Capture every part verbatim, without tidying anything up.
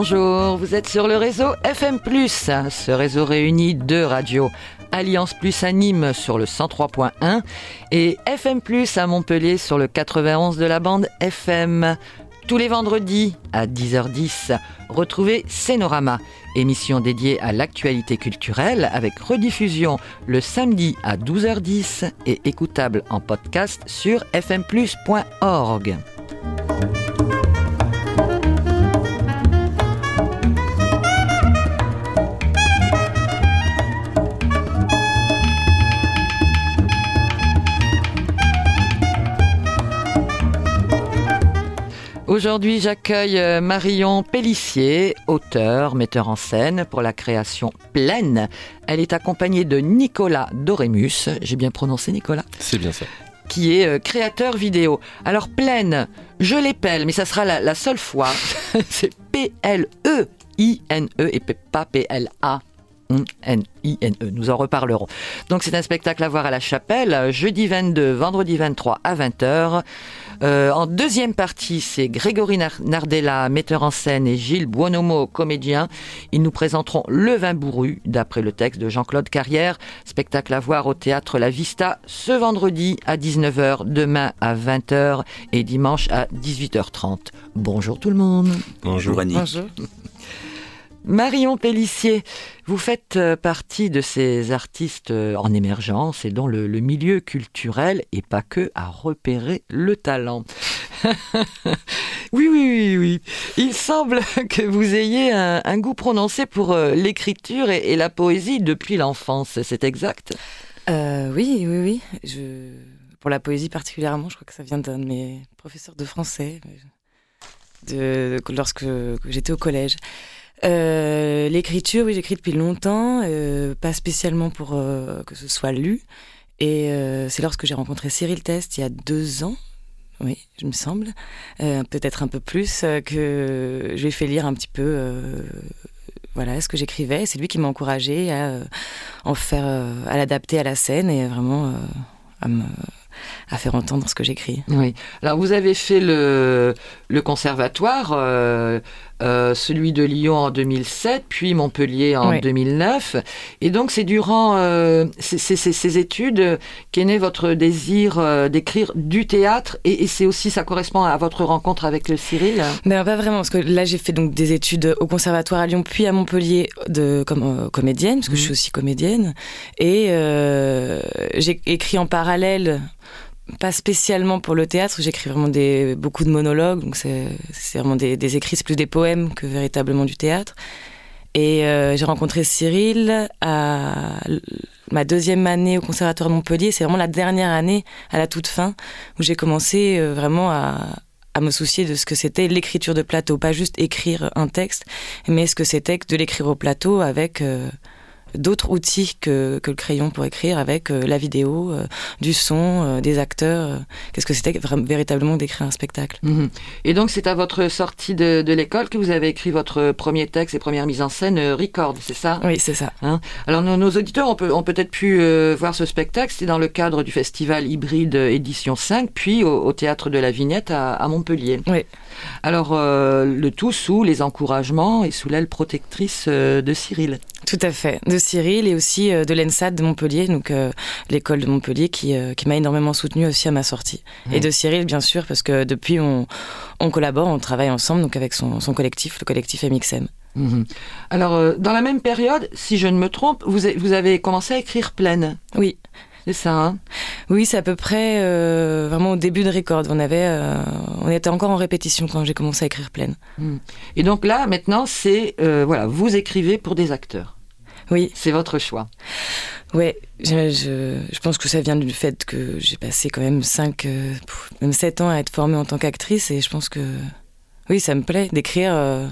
Bonjour, vous êtes sur le réseau F M plus. Ce réseau réunit deux radios. Alliance Plus à Nîmes sur le cent trois point un et F M plus à Montpellier sur le quatre-vingt-onze de la bande F M. Tous les vendredis à dix heures dix, retrouvez Scénorama, émission dédiée à l'actualité culturelle avec rediffusion le samedi à douze heures dix et écoutable en podcast sur f m plus point org. Aujourd'hui, j'accueille Marion Pellissier, auteure, metteur en scène pour la création Pleine. Elle est accompagnée de Nicolas Dorémus, j'ai bien prononcé Nicolas ? C'est bien ça. Qui est créateur vidéo. Alors Pleine, je l'épelle, mais ça sera la, la seule fois. C'est P L E I N E et pas P L A N I N E. Nous en reparlerons. Donc c'est un spectacle à voir à la Chapelle, jeudi vingt-deux, vendredi vingt-trois à vingt heures. Euh, en deuxième partie, c'est Grégory Nardella, metteur en scène, et Gilles Buonomo, comédien. Ils nous présenteront Le Vin Bourru, d'après le texte de Jean-Claude Carrière. Spectacle à voir au théâtre La Vista, ce vendredi à dix-neuf heures, demain à vingt heures et dimanche à dix-huit heures trente. Bonjour tout le monde. Bonjour Annie. Bonjour. Marion Pellissier, vous faites partie de ces artistes en émergence et dont le, le milieu culturel, et pas que, a repéré le talent. oui, oui, oui, oui. Il semble que vous ayez un, un goût prononcé pour l'écriture et, et la poésie depuis l'enfance, c'est exact ? euh, Oui, oui, oui. Je... Pour la poésie particulièrement, je crois que ça vient d'un de mes professeurs de français, de... lorsque j'étais au collège. Euh, l'écriture, oui, j'écris depuis longtemps, euh, pas spécialement pour euh, que ce soit lu. Et euh, c'est lorsque j'ai rencontré Cyril Teste il y a deux ans, oui, je me semble, euh, peut-être un peu plus, euh, que je lui ai fait lire un petit peu euh, voilà, ce que j'écrivais. C'est lui qui m'a encouragée à euh, en faire, euh, à l'adapter à la scène et vraiment euh, à me... à faire entendre ce que j'écris. Oui. Alors, vous avez fait le, le conservatoire, euh, euh, celui de Lyon en deux mille sept, puis Montpellier en oui. deux mille neuf. Et donc, c'est durant euh, ces, ces, ces études qu'est né votre désir euh, d'écrire du théâtre. Et, et c'est aussi, ça correspond à votre rencontre avec le Cyril ? Ben, pas vraiment, parce que là, j'ai fait donc des études au conservatoire à Lyon, puis à Montpellier de, comme euh, comédienne, parce que mmh. je suis aussi comédienne. Et euh, j'ai écrit en parallèle... Pas spécialement pour le théâtre, j'écris vraiment des, beaucoup de monologues, donc c'est, c'est vraiment des, des écrits, c'est plus des poèmes que véritablement du théâtre. Et euh, j'ai rencontré Cyril à ma deuxième année au Conservatoire de Montpellier, c'est vraiment la dernière année, à la toute fin, où j'ai commencé euh, vraiment à, à me soucier de ce que c'était l'écriture de plateau, pas juste écrire un texte, mais ce que c'était de l'écrire au plateau avec... Euh, d'autres outils que, que le crayon pour écrire, avec euh, la vidéo, euh, du son, euh, des acteurs. Euh, qu'est-ce que c'était vraiment, véritablement d'écrire un spectacle. Mmh. Et donc, c'est à votre sortie de, de l'école que vous avez écrit votre premier texte et première mise en scène, euh, Record, c'est ça ? Oui, c'est ça. Hein ? Alors, nos, nos auditeurs ont, peut, ont peut-être pu euh, voir ce spectacle. C'était dans le cadre du festival Hybride Édition cinq, puis au, au Théâtre de la Vignette à, à Montpellier. Oui. Alors, euh, le tout sous les encouragements et sous l'aile protectrice euh, de Cyril. Tout à fait, de Cyril et aussi euh, de l'E N S A D de Montpellier, donc euh, l'école de Montpellier qui, euh, qui m'a énormément soutenue aussi à ma sortie. Mmh. Et de Cyril, bien sûr, parce que depuis, on, on collabore, on travaille ensemble, donc avec son, son collectif, le collectif M X M. Mmh. Alors, euh, dans la même période, si je ne me trompe, vous, a, vous avez commencé à écrire Pleine. Oui. C'est ça, hein ? Oui, c'est à peu près euh, vraiment au début de Record. On avait, euh, on était encore en répétition quand j'ai commencé à écrire Pleine. Mmh. Et donc là, maintenant, c'est euh, voilà, vous écrivez pour des acteurs. Oui. C'est votre choix. Oui, je, je, je pense que ça vient du fait que j'ai passé quand même cinq, euh, même sept ans à être formée en tant qu'actrice, et je pense que oui, ça me plaît d'écrire euh,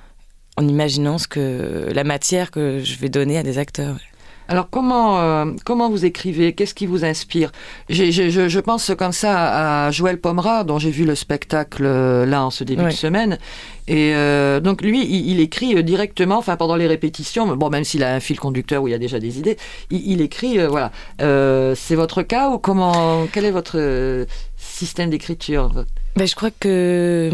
en imaginant ce que la matière que je vais donner à des acteurs. Alors, comment, euh, comment vous écrivez ? Qu'est-ce qui vous inspire ? j'ai, j'ai, je, je pense comme ça à Joël Pomera, dont j'ai vu le spectacle euh, là en ce début ouais. de semaine. Et euh, donc, lui, il, il écrit directement, enfin, pendant les répétitions, bon, même s'il a un fil conducteur où il y a déjà des idées, il, il écrit, euh, voilà. Euh, c'est votre cas ou comment ? Quel est votre système d'écriture ? Ben, je crois que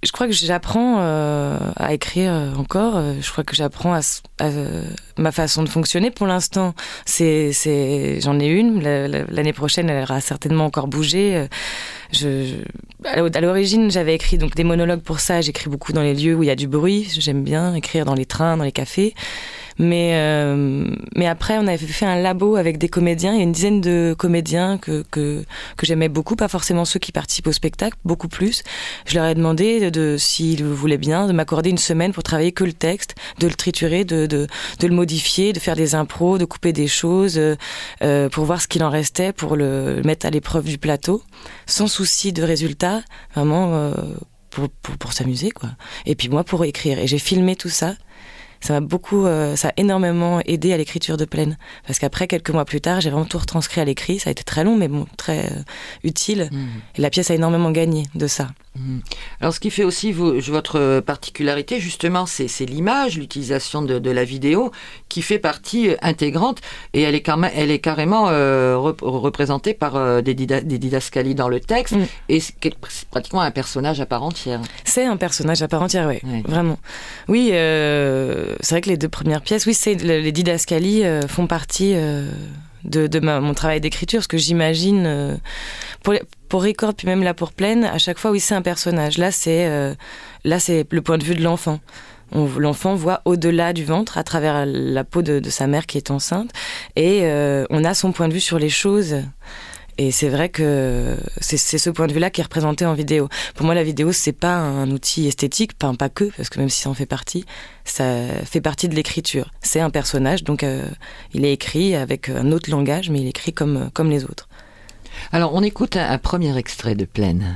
je crois que j'apprends euh, à écrire encore. Je crois que j'apprends à, à, à ma façon de fonctionner. Pour l'instant, c'est, c'est, j'en ai une. L'année prochaine, elle aura certainement encore bougé. Je, je, à l'origine, j'avais écrit donc des monologues pour ça. J'écris beaucoup dans les lieux où il y a du bruit. J'aime bien écrire dans les trains, dans les cafés. Mais, euh, mais après, on avait fait un labo avec des comédiens. Il y a une dizaine de comédiens que, que, que j'aimais beaucoup, pas forcément ceux qui participent au spectacle, beaucoup plus. Je leur ai demandé, de, de, s'ils voulaient bien, de m'accorder une semaine pour travailler que le texte, de le triturer, de, de, de le modifier, de faire des impros, de couper des choses, euh, pour voir ce qu'il en restait, pour le mettre à l'épreuve du plateau, sans souci de résultat, vraiment euh, pour, pour, pour s'amuser, quoi. Et puis moi, pour écrire. Et j'ai filmé tout ça. Ça m'a beaucoup, euh, ça a énormément aidé à l'écriture de Plaine. Parce qu'après, quelques mois plus tard, j'ai vraiment tout retranscrit à l'écrit. Ça a été très long, mais bon, très euh, utile. Mmh. Et la pièce a énormément gagné de ça. Mmh. Alors, ce qui fait aussi vous, votre particularité, justement, c'est, c'est l'image, l'utilisation de, de la vidéo, qui fait partie intégrante. Et elle est, quand même, elle est carrément euh, rep- représentée par euh, des, dida- des didascalies dans le texte. Mmh. Et c'est, c'est pratiquement un personnage à part entière. C'est un personnage à part entière, oui. Ouais. Vraiment. Oui, euh... c'est vrai que les deux premières pièces, oui, c'est, les didascalies euh, font partie euh, de, de ma, mon travail d'écriture, parce que j'imagine, euh, pour, pour Record, puis même là pour Plaine, à chaque fois, oui, c'est un personnage. Là, c'est, euh, là, c'est le point de vue de l'enfant. On, l'enfant voit au-delà du ventre, à travers la peau de, de sa mère qui est enceinte, et euh, on a son point de vue sur les choses. Et c'est vrai que c'est, c'est ce point de vue-là qui est représenté en vidéo. Pour moi, la vidéo, c'est pas un outil esthétique, pas, pas que, parce que même si ça en fait partie, ça fait partie de l'écriture. C'est un personnage, donc euh, il est écrit avec un autre langage, mais il est écrit comme, comme les autres. Alors, on écoute un, un premier extrait de Plaine.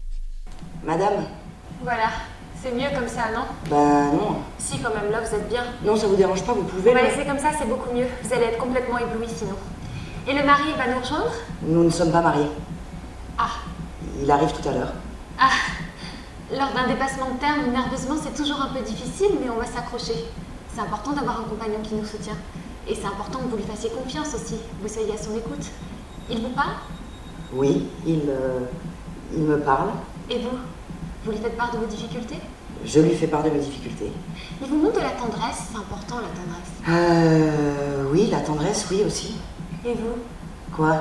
Madame. Voilà, c'est mieux comme ça, non? Bah non. Si, quand même, là, vous êtes bien. Non, ça vous dérange pas, vous pouvez... On va laisser comme ça, c'est beaucoup mieux. Vous allez être complètement ébloui, sinon. Et le mari va nous rejoindre? Nous ne sommes pas mariés. Ah. Il arrive tout à l'heure. Ah. Lors d'un dépassement de terme, nerveusement, c'est toujours un peu difficile, mais on va s'accrocher. C'est important d'avoir un compagnon qui nous soutient. Et c'est important que vous lui fassiez confiance aussi, que vous soyez à son écoute. Il vous parle? Oui, il, euh, il me parle. Et vous? Vous lui faites part de vos difficultés? Je lui fais part de mes difficultés. Il vous montre de la tendresse, c'est important la tendresse. Euh... Oui, la tendresse, oui aussi. Et vous? Quoi?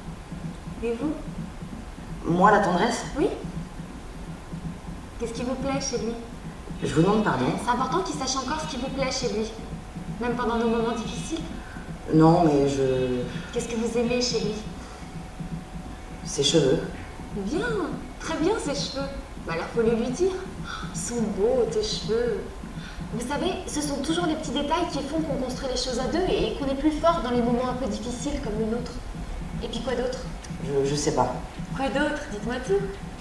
Et vous? Moi, la tendresse? Oui. Qu'est-ce qui vous plaît chez lui? Je vous demande pardon. C'est important qu'il sache encore ce qui vous plaît chez lui, même pendant nos moments difficiles. Non, mais je... Qu'est-ce que vous aimez chez lui? Ses cheveux. Bien, très bien ses cheveux. Bah alors faut le lui dire. Ils sont beaux tes cheveux. Vous savez, ce sont toujours les petits détails qui font qu'on construit les choses à deux et qu'on est plus fort dans les moments un peu difficiles comme le nôtre. Et puis quoi d'autre? Je, je sais pas. Quoi d'autre? Dites-moi tout.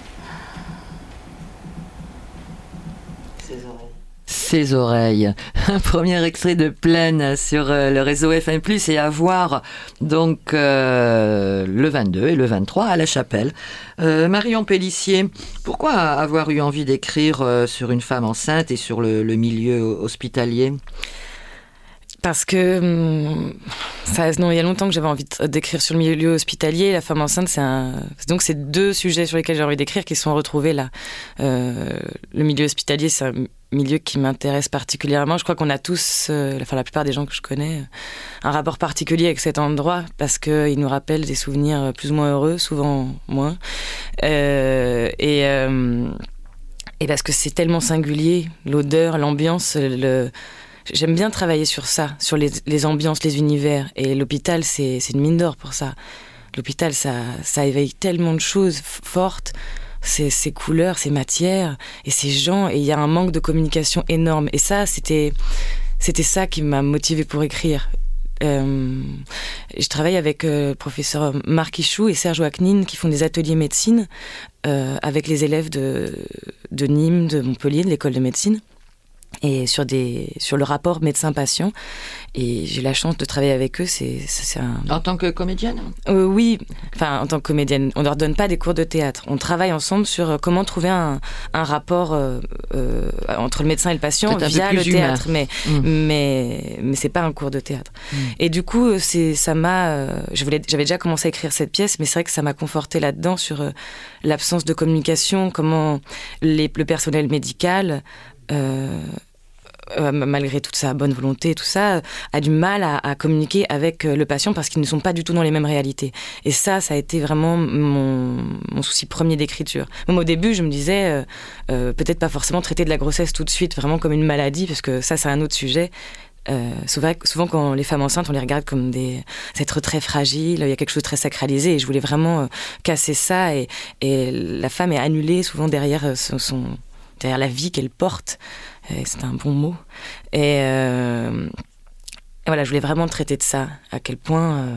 Ses oreilles. Ses oreilles. Un premier extrait de Plaine sur euh, le réseau F M plus, et à voir donc euh, le vingt-deux et le vingt-trois à La Chapelle. Euh, Marion Pellissier, pourquoi avoir eu envie d'écrire euh, sur une femme enceinte et sur le, le milieu hospitalier? Parce que ça, non, il y a longtemps que j'avais envie d'écrire sur le milieu hospitalier. La femme enceinte, c'est un, donc c'est deux sujets sur lesquels j'ai envie d'écrire qui sont retrouvés là. Euh, le milieu hospitalier, c'est un milieu qui m'intéresse particulièrement. Je crois qu'on a tous, euh, enfin la plupart des gens que je connais, un rapport particulier avec cet endroit parce qu'il nous rappelle des souvenirs plus ou moins heureux, souvent moins. Euh, et, euh, et parce que c'est tellement singulier, l'odeur, l'ambiance, le... J'aime bien travailler sur ça, sur les, les ambiances, les univers. Et l'hôpital, c'est, c'est une mine d'or pour ça. L'hôpital, ça, ça éveille tellement de choses f- fortes. Ces, ces couleurs, ces matières et ces gens. Et il y a un manque de communication énorme. Et ça, c'était, c'était ça qui m'a motivée pour écrire. Euh, je travaille avec euh, le professeur Marc Ichou et Serge Waknin qui font des ateliers médecine euh, avec les élèves de, de Nîmes, de Montpellier, de l'école de médecine. et sur, des, sur le rapport médecin-patient. Et j'ai la chance de travailler avec eux. C'est, c'est un... En tant que comédienne ? euh, Oui, enfin en tant que comédienne. On ne leur donne pas des cours de théâtre. On travaille ensemble sur comment trouver un, un rapport euh, euh, entre le médecin et le patient via le théâtre. Mais, mmh. mais, mais ce n'est pas un cours de théâtre. Mmh. Et du coup, c'est, ça m'a, euh, je voulais, j'avais déjà commencé à écrire cette pièce, mais c'est vrai que ça m'a confortée là-dedans sur euh, l'absence de communication, comment les, le personnel médical... Euh, Euh, malgré toute sa bonne volonté et tout ça, a du mal à, à communiquer avec le patient parce qu'ils ne sont pas du tout dans les mêmes réalités. Et ça, ça a été vraiment mon, mon souci premier d'écriture. Même au début, je me disais, euh, euh, peut-être pas forcément traiter de la grossesse tout de suite, vraiment comme une maladie, parce que ça, c'est un autre sujet. Euh, souvent, souvent, quand les femmes enceintes, on les regarde comme des êtres très fragiles, il y a quelque chose de très sacralisé, et je voulais vraiment euh, casser ça, et, et la femme est annulée souvent derrière son... son derrière la vie qu'elle porte. Et c'est un bon mot. Et, euh, et voilà, je voulais vraiment traiter de ça. À quel point, euh,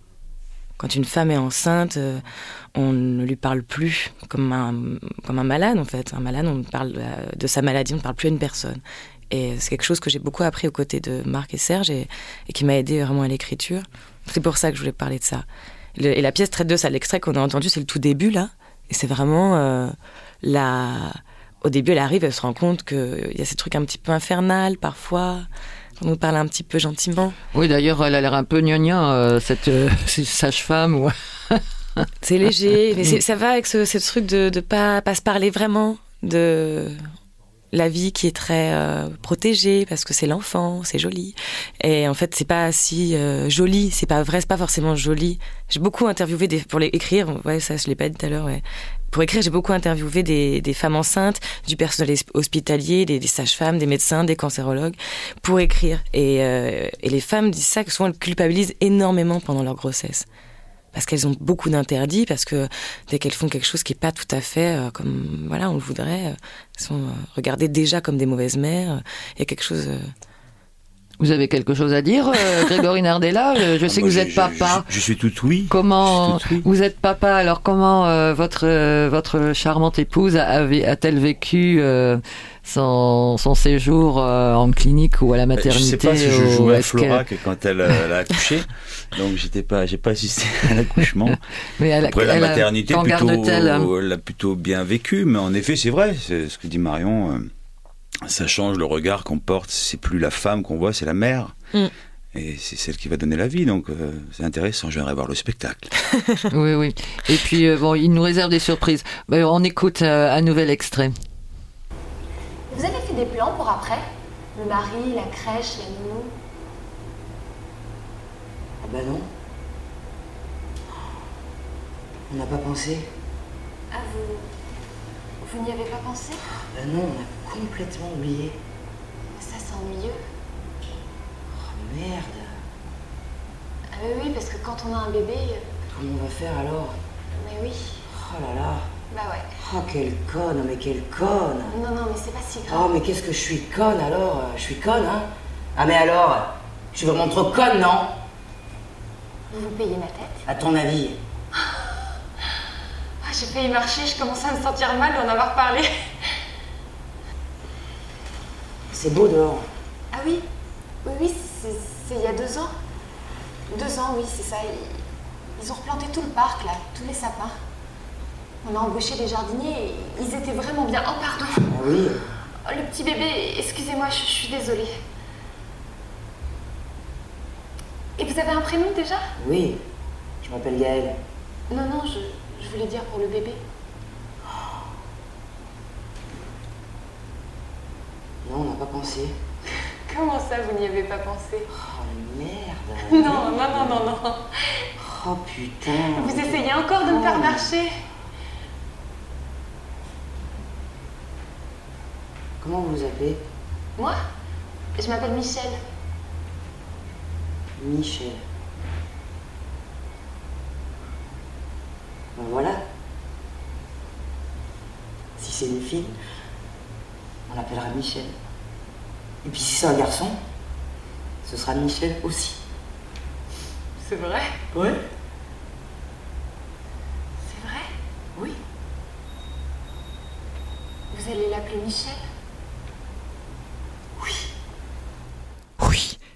quand une femme est enceinte, euh, on ne lui parle plus comme un, comme un malade, en fait. Un malade, on parle de, de sa maladie, on ne parle plus à une personne. Et c'est quelque chose que j'ai beaucoup appris aux côtés de Marc et Serge et, et qui m'a aidé vraiment à l'écriture. C'est pour ça que je voulais parler de ça. Le, et la pièce traite de ça. L'extrait qu'on a entendu, c'est le tout début, là. Et c'est vraiment euh, la... Au début, elle arrive, elle se rend compte qu'il y a ces trucs un petit peu infernal, parfois. On nous parle un petit peu gentiment. Oui, d'ailleurs, elle a l'air un peu gnogna, euh, cette, euh, cette sage-femme. Ou... c'est léger, mais c'est, ça va avec ce, ce truc de ne pas, pas se parler vraiment de la vie qui est très euh, protégée, parce que c'est l'enfant, c'est joli. Et en fait, c'est pas si euh, joli, c'est pas vrai, c'est pas forcément joli. J'ai beaucoup interviewé, des, pour les écrire, ouais, ça je l'ai pas dit tout à l'heure, ouais. Pour écrire, j'ai beaucoup interviewé des, des femmes enceintes, du personnel hospitalier, des, des sages-femmes, des médecins, des cancérologues, pour écrire. Et, euh, et les femmes disent ça, que souvent elles culpabilisent énormément pendant leur grossesse. Parce qu'elles ont beaucoup d'interdits, parce que dès qu'elles font quelque chose qui n'est pas tout à fait euh, comme voilà, on le voudrait, euh, elles sont euh, regardées déjà comme des mauvaises mères. Il y a quelque chose... Euh... Vous avez quelque chose à dire, euh, Grégory Nardella ? Je, je sais ah, que vous êtes papa. Je, je, je suis tout oui. Comment tout oui. Vous êtes papa, alors comment euh, votre, euh, votre charmante épouse a, a-t-elle vécu euh, son, son séjour euh, en clinique ou à la maternité ? Je sais pas si je jouais à Florac quand elle, elle a accouché, donc j'étais pas, j'ai pas assisté à l'accouchement. Mais elle, Après, elle, la maternité, elle, plutôt, elle l'a plutôt bien vécu, mais en effet, c'est vrai, c'est ce que dit Marion. Euh, Ça change le regard qu'on porte, c'est plus la femme qu'on voit, c'est la mère. Mm. Et c'est celle qui va donner la vie, donc euh, c'est intéressant, je viendrai voir le spectacle. Oui, oui. Et puis, euh, bon, il nous réserve des surprises. Ben, on écoute euh, un nouvel extrait. Vous avez fait des plans pour après ? Le mari, la crèche, la nounou ? Ah ben non. On n'a pas pensé. Ah, vous... Vous n'y avez pas pensé ? Ben non, on a complètement oublié. Ça sent ennuyeux. Oh merde. Ah mais oui, parce que quand on a un bébé... Comment on va faire alors ? Mais oui. Oh là là. Bah ouais. Oh quelle conne, mais quelle conne. Non, non, mais c'est pas si grave. Oh mais qu'est-ce que je suis conne alors ? Je suis conne, hein ? Ah mais alors, je suis vraiment trop conne, non ? Vous vous payez ma tête ? À ton avis ? Ah, j'ai failli marcher, je commençais à me sentir mal d'en avoir parlé. C'est beau dehors. Ah oui, oui, oui, c'est, c'est il y a deux ans. Deux ans, oui, c'est ça. Ils, ils ont replanté tout le parc, là, tous les sapins. On a embauché des jardiniers et ils étaient vraiment bien. Oh, pardon. Ah oui. Oh, le petit bébé, excusez-moi, je, je suis désolée. Et vous avez un prénom déjà ? Oui, je m'appelle Gaëlle. Non, non, je, je voulais dire pour le bébé. Non, on n'a pas pensé. Comment ça, vous n'y avez pas pensé ? Oh merde. Non, non, non, non, non. Oh putain. Vous essayez encore de me faire marcher ? Comment vous vous appelez ? Moi ? Je m'appelle Michel. Michel. Ben voilà. Si c'est une fille, on l'appellera Michel. Et puis si c'est un garçon, ce sera Michel aussi. C'est vrai ? Ouais. C'est vrai ? Oui. Vous allez l'appeler Michel ? Oui.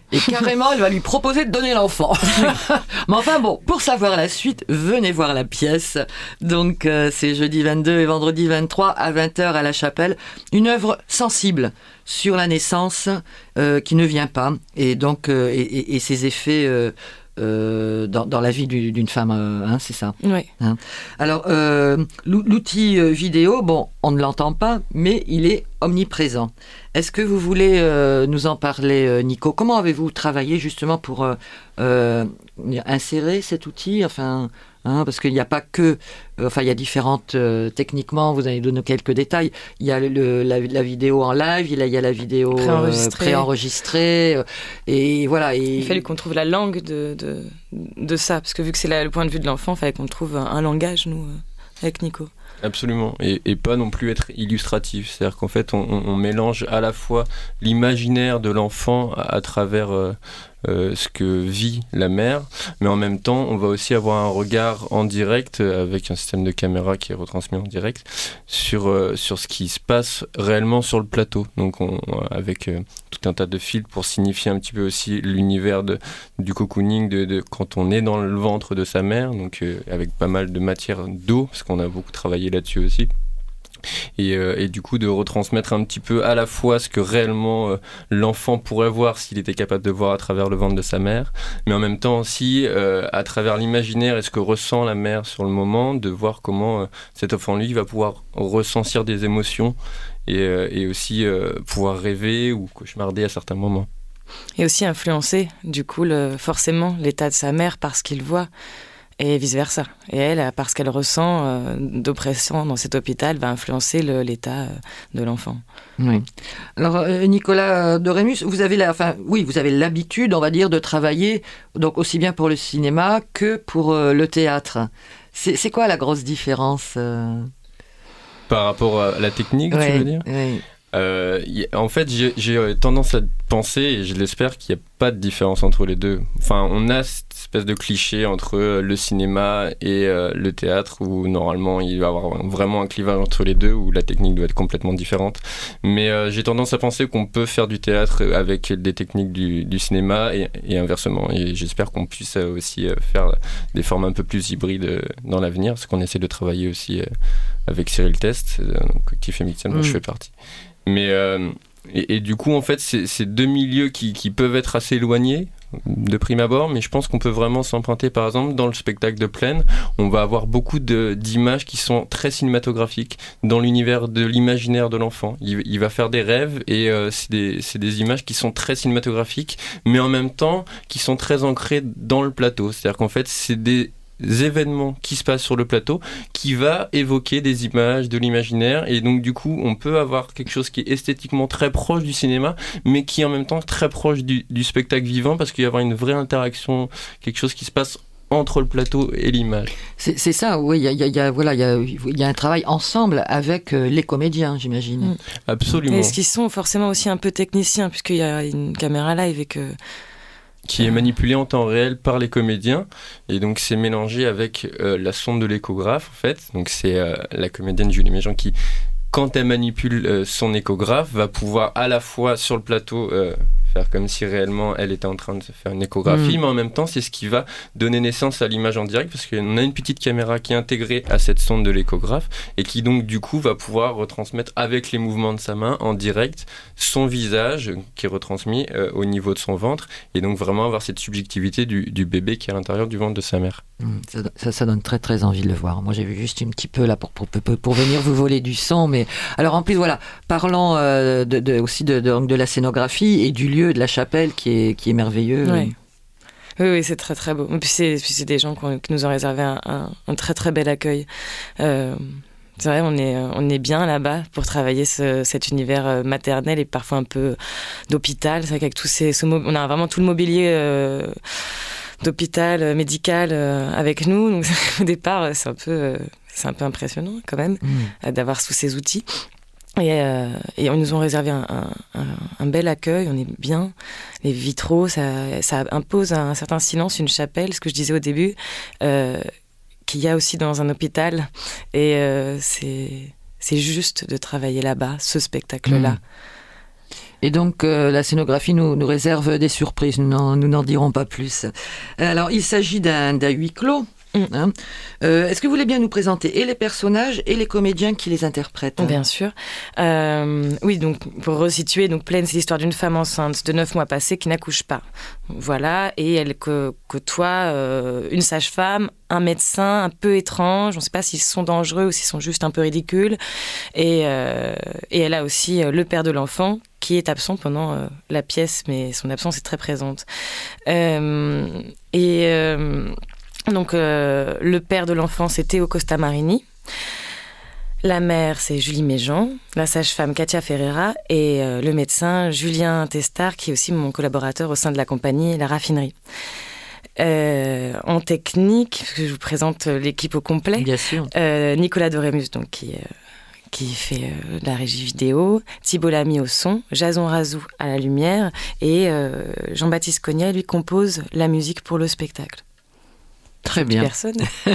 Et carrément, elle va lui proposer de donner l'enfant. Mais enfin bon, pour savoir la suite, venez voir la pièce. Donc euh, c'est jeudi vingt-deux et vendredi vingt-trois à vingt heures à la Chapelle. Une œuvre sensible sur la naissance euh, qui ne vient pas. Et donc, euh, et, et, et ses effets... Euh, Euh, dans, dans la vie du, d'une femme, euh, hein, c'est ça. Oui. Hein. Alors, euh, l'outil euh, vidéo, bon, on ne l'entend pas, mais il est omniprésent. Est-ce que vous voulez euh, nous en parler, euh, Nico ? Comment avez-vous travaillé justement pour euh, euh, insérer cet outil ? Enfin, hein, parce qu'il n'y a pas que... Euh, enfin, il y a différentes... Euh, techniquement, vous allez donner quelques détails. Il y a le, la, la vidéo en live, il y a, il y a la vidéo préenregistrée. Euh, préenregistrée euh, et voilà. Et... Il fallait qu'on trouve la langue de, de, de ça, parce que vu que c'est la, le point de vue de l'enfant, il fallait qu'on trouve un, un langage, nous, euh, avec Nico. Absolument, et, et pas non plus être illustratif. C'est-à-dire qu'en fait, on, on mélange à la fois l'imaginaire de l'enfant à, à travers euh, euh, ce que vit la mère, mais en même temps, on va aussi avoir un regard en direct, avec un système de caméra qui est retransmis en direct, sur, euh, sur ce qui se passe réellement sur le plateau. Donc, on, avec euh, tout un tas de fils pour signifier un petit peu aussi l'univers de, du cocooning, de, de, quand on est dans le ventre de sa mère, donc euh, avec pas mal de matière d'eau, parce qu'on a beaucoup travaillé là-dessus aussi. Et, euh, et du coup de retransmettre un petit peu à la fois ce que réellement euh, l'enfant pourrait voir s'il était capable de voir à travers le ventre de sa mère, mais en même temps aussi euh, à travers l'imaginaire et ce que ressent la mère sur le moment, de voir comment euh, cet enfant lui va pouvoir ressentir des émotions et, euh, et aussi euh, pouvoir rêver ou cauchemarder à certains moments. Et aussi influencer du coup le, forcément l'état de sa mère par ce qu'il voit. Et vice-versa. Et elle, parce qu'elle ressent euh, d'oppression dans cet hôpital, va influencer le, l'état euh, de l'enfant. Oui. Alors, euh, Nicolas de Rémus, vous avez, la, enfin, oui, vous avez l'habitude, on va dire, de travailler donc aussi bien pour le cinéma que pour euh, le théâtre. C'est, c'est quoi la grosse différence euh... Par rapport à la technique, oui, tu veux dire ? Oui. Euh, y, en fait, j'ai, j'ai tendance à penser, et je l'espère, qu'il n'y a pas de différence entre les deux. Enfin, on a cette espèce de cliché entre le cinéma et euh, le théâtre, où normalement il va y avoir vraiment un clivage entre les deux, où la technique doit être complètement différente. Mais euh, j'ai tendance à penser qu'on peut faire du théâtre avec des techniques du, du cinéma et, et inversement. Et j'espère qu'on puisse aussi faire des formes un peu plus hybrides dans l'avenir, parce qu'on essaie de travailler aussi avec Cyril Test, donc, qui fait Mixem, dont mmh. je fais partie. Mais euh, et, et du coup, en fait, c'est, c'est deux milieux qui, qui peuvent être assez éloignés de prime abord, mais je pense qu'on peut vraiment s'emprunter. Par exemple, dans le spectacle de Plaine, on va avoir beaucoup de, d'images qui sont très cinématographiques dans l'univers de l'imaginaire de l'enfant. Il, il va faire des rêves et euh, c'est, des, c'est des images qui sont très cinématographiques, mais en même temps qui sont très ancrées dans le plateau. C'est-à-dire qu'en fait, c'est des événements qui se passent sur le plateau qui va évoquer des images, de l'imaginaire, et donc du coup on peut avoir quelque chose qui est esthétiquement très proche du cinéma mais qui est en même temps très proche du, du spectacle vivant, parce qu'il va y avoir une vraie interaction, quelque chose qui se passe entre le plateau et l'image. C'est, c'est ça, oui, il y a, y a, voilà, y a, y a un travail ensemble avec euh, les comédiens, j'imagine. Mmh. Absolument. Est-ce qu'ils sont forcément aussi un peu techniciens, puisqu'il y a une caméra live et que... qui est manipulé en temps réel par les comédiens, et donc c'est mélangé avec euh, la sonde de l'échographe en fait. Donc c'est euh, la comédienne Julie Méjean qui, quand elle manipule euh, son échographe, va pouvoir à la fois sur le plateau euh, faire comme si réellement elle était en train de se faire une échographie, mmh. mais en même temps c'est ce qui va donner naissance à l'image en direct, parce qu'on a une petite caméra qui est intégrée à cette sonde de l'échographe et qui donc du coup va pouvoir retransmettre avec les mouvements de sa main en direct son visage qui est retransmis euh, au niveau de son ventre, et donc vraiment avoir cette subjectivité du, du bébé qui est à l'intérieur du ventre de sa mère. Mmh, ça, ça, ça donne très très envie de le voir. Moi j'ai vu juste un petit peu là pour, pour, pour, pour venir vous voler du son, mais alors en plus voilà, parlant euh, de, de, aussi de, de, de la scénographie et du lieu de la chapelle qui est, qui est merveilleux. Oui. Oui, oui, c'est très très beau. Et puis c'est, puis c'est des gens qui nous ont réservé un, un, un très très bel accueil. Euh, c'est vrai, on est, on est bien là-bas pour travailler ce, cet univers maternel et parfois un peu d'hôpital. C'est vrai qu'avec tous ces, ce, on a vraiment tout le mobilier euh, d'hôpital, médical euh, avec nous. Donc au départ, c'est un peu, euh, c'est un peu impressionnant quand même mmh. d'avoir tous ces outils. Et, euh, et on nous ont réservé un, un, un bel accueil, on est bien. Les vitraux, ça, ça impose un certain silence, une chapelle, ce que je disais au début, euh, qu'il y a aussi dans un hôpital. Et euh, c'est, c'est juste de travailler là-bas, ce spectacle-là. Mmh. Et donc, euh, la scénographie nous, nous réserve des surprises. Nous n'en, nous n'en dirons pas plus. Alors, il s'agit d'un, d'un huis clos. Mm. Hein euh, est-ce que vous voulez bien nous présenter et les personnages et les comédiens qui les interprètent? Bien sûr. Euh, oui, donc pour resituer, donc Plaine, c'est l'histoire d'une femme enceinte de neuf mois passés qui n'accouche pas. Voilà, et elle côtoie euh, une sage-femme, un médecin un peu étrange. On ne sait pas s'ils sont dangereux ou s'ils sont juste un peu ridicules. Et, euh, et elle a aussi euh, le père de l'enfant qui est absent pendant euh, la pièce, mais son absence est très présente. Euh, et euh, Donc, euh, le père de l'enfant, c'est Théo Costamarini. La mère, c'est Julie Méjean. La sage-femme, Katia Ferreira. Et euh, le médecin, Julien Testard, qui est aussi mon collaborateur au sein de la compagnie La Raffinerie. Euh, en technique, parce que je vous présente l'équipe au complet. Bien sûr. Euh, Nicolas Dorémus, donc, qui, euh, qui fait euh, la régie vidéo. Thibault Lamy au son. Jason Razou à la lumière. Et euh, Jean-Baptiste Cognet, lui, compose la musique pour le spectacle. Très bien. Personne.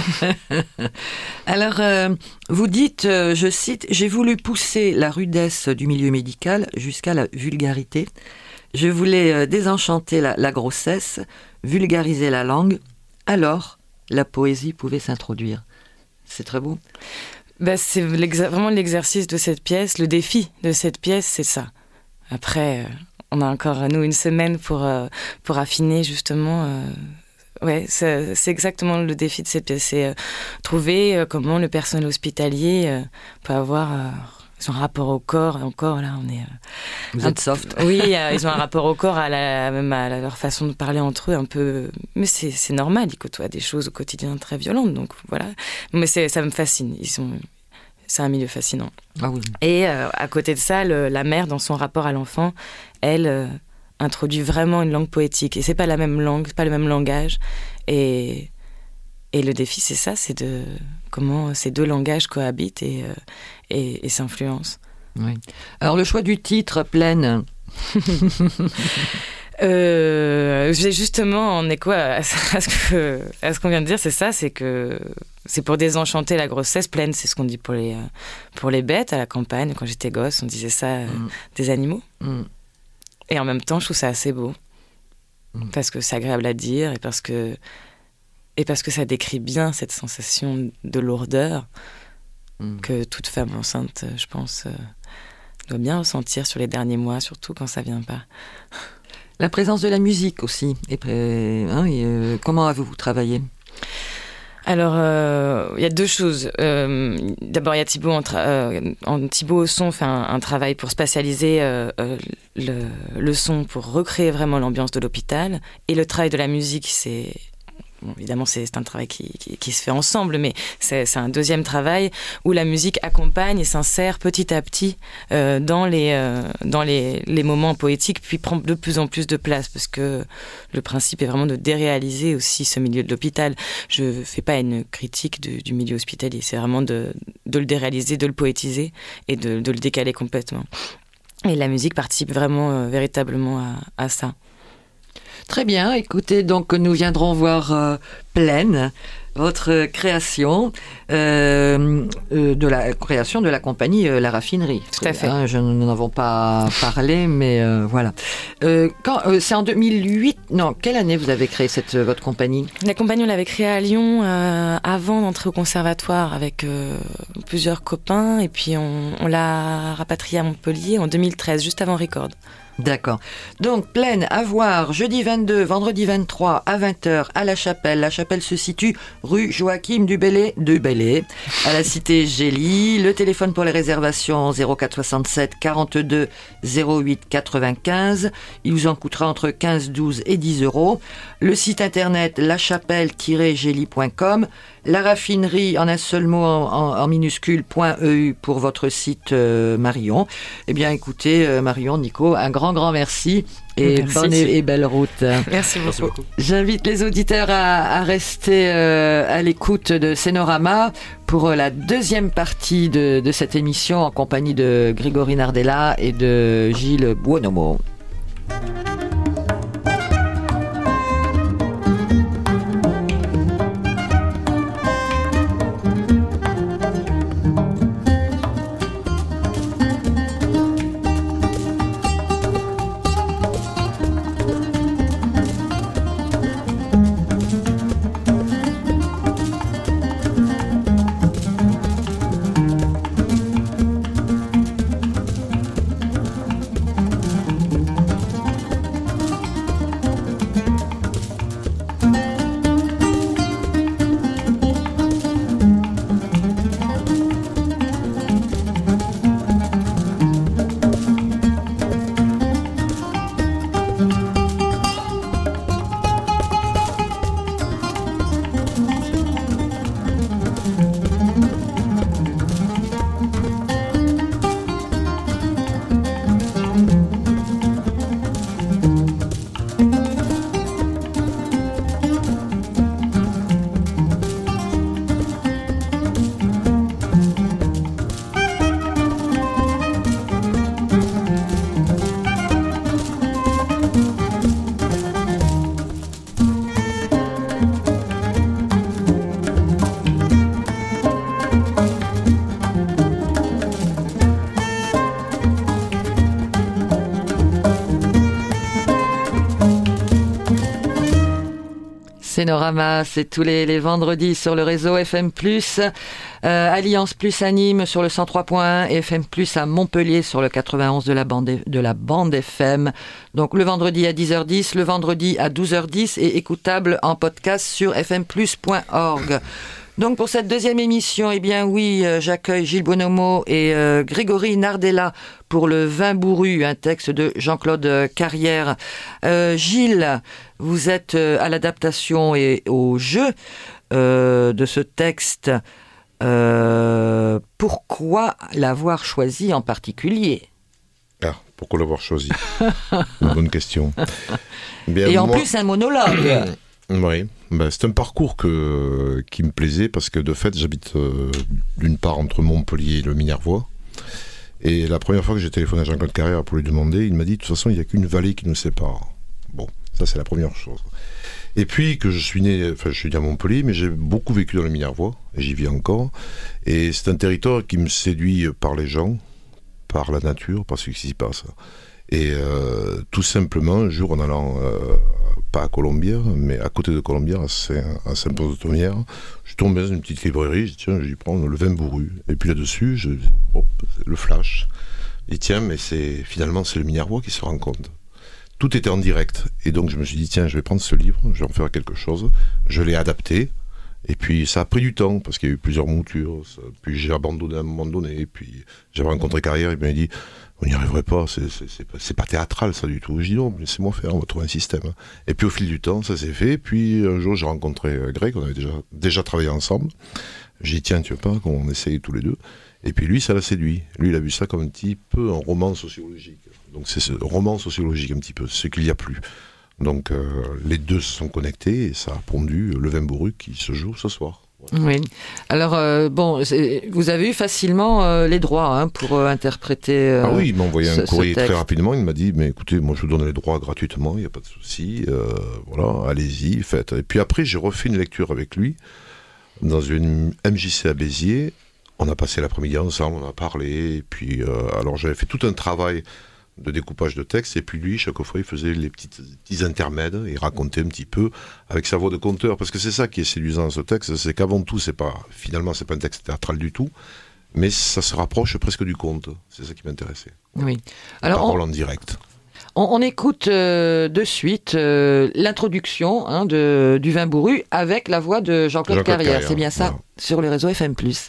Alors, euh, vous dites, euh, je cite, « J'ai voulu pousser la rudesse du milieu médical jusqu'à la vulgarité. Je voulais euh, désenchanter la, la grossesse, vulgariser la langue. Alors, la poésie pouvait s'introduire. » C'est très beau. Bah, c'est vraiment l'exercice de cette pièce. Le défi de cette pièce, c'est ça. Après, euh, on a encore, nous, une semaine pour, euh, pour affiner, justement... Euh, Ouais, c'est, c'est exactement le défi de cette pièce, c'est euh, trouver euh, comment le personnel hospitalier euh, peut avoir euh, son rapport au corps. Et encore, là, on est... Euh, Vous êtes soft. Oui, euh, ils ont un rapport au corps, à, la, même à la, leur façon de parler entre eux, un peu... Mais c'est, c'est normal, ils côtoient des choses au quotidien très violentes, donc voilà. Mais c'est, ça me fascine, ils sont... C'est un milieu fascinant. Ah oui. Et euh, à côté de ça, le, la mère, dans son rapport à l'enfant, elle... Euh, introduit vraiment une langue poétique. Et c'est pas la même langue, c'est pas le même langage. Et, et le défi, c'est ça, c'est de comment ces deux langages cohabitent et, euh, et, et s'influencent. Oui. Alors, le choix du titre, Plaine... euh, justement, en écho à, à, ce que, à ce qu'on vient de dire, c'est ça, c'est que c'est pour désenchanter la grossesse. Plaine, c'est ce qu'on dit pour les, pour les bêtes à la campagne. Quand j'étais gosse, on disait ça euh, mm. des animaux. Mm. Et en même temps, je trouve ça assez beau. Mmh. Parce que c'est agréable à dire et parce que, et parce que ça décrit bien cette sensation de lourdeur mmh. que toute femme enceinte, je pense, euh, doit bien ressentir sur les derniers mois, surtout quand ça vient pas. La présence de la musique aussi. Et, hein, et, euh, comment avez-vous travaillé ? Alors, euh, il y a deux choses. Euh, d'abord, il y a Thibault, en, tra- euh, en Thibault au son fait un, un travail pour spatialiser euh, euh, le, le son, pour recréer vraiment l'ambiance de l'hôpital. Et le travail de la musique, c'est... Bon, évidemment, c'est, c'est un travail qui, qui, qui se fait ensemble, mais c'est, c'est un deuxième travail où la musique accompagne et s'insère petit à petit euh, dans, les, euh, dans les, les moments poétiques, puis prend de plus en plus de place, parce que le principe est vraiment de déréaliser aussi ce milieu de l'hôpital. Je ne fais pas une critique de, du milieu hospitalier, c'est vraiment de, de le déréaliser, de le poétiser et de, de le décaler complètement. Et la musique participe vraiment, euh, véritablement à, à ça. Très bien, écoutez, donc nous viendrons voir euh, Plaine, votre création, euh, euh, de la création de la compagnie euh, La Raffinerie. Tout à fait. Hein, je n'en avons pas parlé, mais euh, voilà. Euh, quand, euh, c'est en deux mille huit, non, quelle année vous avez créé cette, votre compagnie ? La compagnie, on l'avait créée à Lyon euh, avant d'entrer au conservatoire avec euh, plusieurs copains, et puis on, on l'a rapatriée à Montpellier en deux mille treize, juste avant Record. D'accord. Donc, Plaine à voir jeudi vingt-deux, vendredi vingt-trois à vingt heures à La Chapelle. La Chapelle se situe rue Joachim du Bellay, de Bellay, à la cité Gély. Le téléphone pour les réservations zéro quatre soixante-sept quarante-deux zéro huit quatre-vingt-quinze. Il vous en coûtera entre quinze, douze et dix euros. Le site internet lachapelle tiret gély point com. La Raffinerie, en un seul mot, en, en, en minuscule, .eu pour votre site euh, Marion. Eh bien, écoutez, euh, Marion, Nico, un grand, grand merci et merci. bonne et, et belle route. Merci beaucoup. Merci beaucoup. J'invite les auditeurs à, à rester euh, à l'écoute de Scénorama pour euh, la deuxième partie de, de cette émission en compagnie de Grégory Nardella et de Gilles Buonomo. Scénorama, c'est tous les, les vendredis sur le réseau F M plus, euh, Alliance Plus à Nîmes sur le cent trois point un et F M plus à Montpellier sur le quatre-vingt-onze de la bande, de la bande F M. Donc le vendredi à dix heures dix, le vendredi à douze heures dix et écoutable en podcast sur f m plus point org. Donc pour cette deuxième émission, eh bien oui, euh, j'accueille Gilles Bonomo et euh, Grégory Nardella pour le Vin bourru, un texte de Jean-Claude Carrière. Euh, Gilles, vous êtes euh, à l'adaptation et au jeu euh, de ce texte. Euh, pourquoi l'avoir choisi en particulier ? Ah, pourquoi l'avoir choisi ? Une bonne question. Bien, et en moi... plus un monologue. Oui, ben, c'est un parcours que, qui me plaisait parce que de fait j'habite euh, d'une part entre Montpellier et le Minervois, et la première fois que j'ai téléphoné à Jean-Claude Carrière pour lui demander, il m'a dit de toute façon il n'y a qu'une vallée qui nous sépare. Bon, ça c'est la première chose. Et puis que je suis né, enfin je suis né à Montpellier, mais j'ai beaucoup vécu dans le Minervois, et j'y vis encore, et c'est un territoire qui me séduit par les gens, par la nature, par ce qui s'y passe. Et euh, tout simplement, un jour en allant, euh, pas à Colombières, mais à côté de Colombières, à Saint-Paul-de-Thomières, je suis tombé dans une petite librairie, je dis tiens, je vais prendre le vin bourru. Et puis là-dessus, je, hop, le flash. Et tiens, mais c'est finalement c'est le Minervois qui se rend compte. Tout était en direct. Et donc je me suis dit tiens, je vais prendre ce livre, je vais en faire quelque chose. Je l'ai adapté. Et puis ça a pris du temps, parce qu'il y a eu plusieurs moutures. Ça, puis j'ai abandonné à un moment donné. Et puis j'avais rencontré Carrière, il m'a dit on n'y arriverait pas, c'est, c'est, c'est, pas, c'est pas théâtral ça du tout. Je dis non, laissez-moi faire, on va trouver un système. Et puis au fil du temps, ça s'est fait. Puis un jour, j'ai rencontré Greg, on avait déjà, déjà travaillé ensemble. J'ai dit tiens, tu veux pas qu'on essaye tous les deux ? Et puis lui, ça l'a séduit. Lui, il a vu ça comme un petit peu un roman sociologique. Donc c'est ce roman sociologique un petit peu, ce qu'il n'y a plus. Donc euh, les deux se sont connectés et ça a pondu le Vin bourru qui se joue ce soir. Oui. Alors, euh, bon, vous avez eu facilement euh, les droits hein, pour euh, interpréter. Euh, ah oui, il m'a envoyé ce, un courrier très rapidement. Il m'a dit mais écoutez, moi je vous donne les droits gratuitement, il n'y a pas de souci. Euh, voilà, allez-y, faites. Et puis après, j'ai refait une lecture avec lui dans une M J C à Béziers. On a passé l'après-midi ensemble, on a parlé. Et puis, euh, alors j'avais fait tout un travail de découpage de texte, et puis lui, chaque fois, il faisait les petites, petits intermèdes, il racontait un petit peu avec sa voix de conteur, parce que c'est ça qui est séduisant dans ce texte, c'est qu'avant tout, c'est pas, finalement, c'est pas un texte théâtral du tout, mais ça se rapproche presque du conte, c'est ça qui m'intéressait. Oui. Alors, parole on... en direct. On, on écoute euh, de suite euh, l'introduction hein, de, du Vin bourru avec la voix de Jean-Claude, Jean-Claude Carrière, Carrière, c'est bien ça, voilà. Sur le réseau F M plus.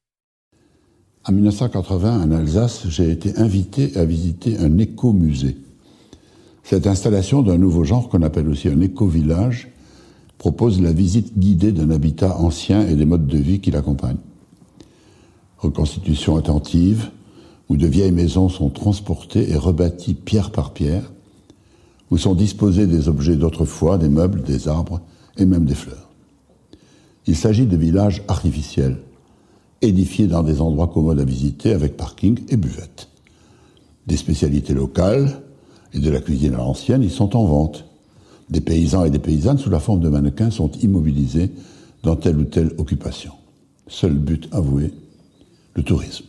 En dix-neuf cent quatre-vingts, en Alsace, j'ai été invité à visiter un écomusée. Cette installation d'un nouveau genre, qu'on appelle aussi un éco-village, propose la visite guidée d'un habitat ancien et des modes de vie qui l'accompagnent. Reconstitution attentive, où de vieilles maisons sont transportées et rebâties pierre par pierre, où sont disposés des objets d'autrefois, des meubles, des arbres et même des fleurs. Il s'agit de villages artificiels, édifiés dans des endroits commodes à visiter avec parking et buvette. Des spécialités locales et de la cuisine à l'ancienne y sont en vente. Des paysans et des paysannes sous la forme de mannequins sont immobilisés dans telle ou telle occupation. Seul but avoué, le tourisme.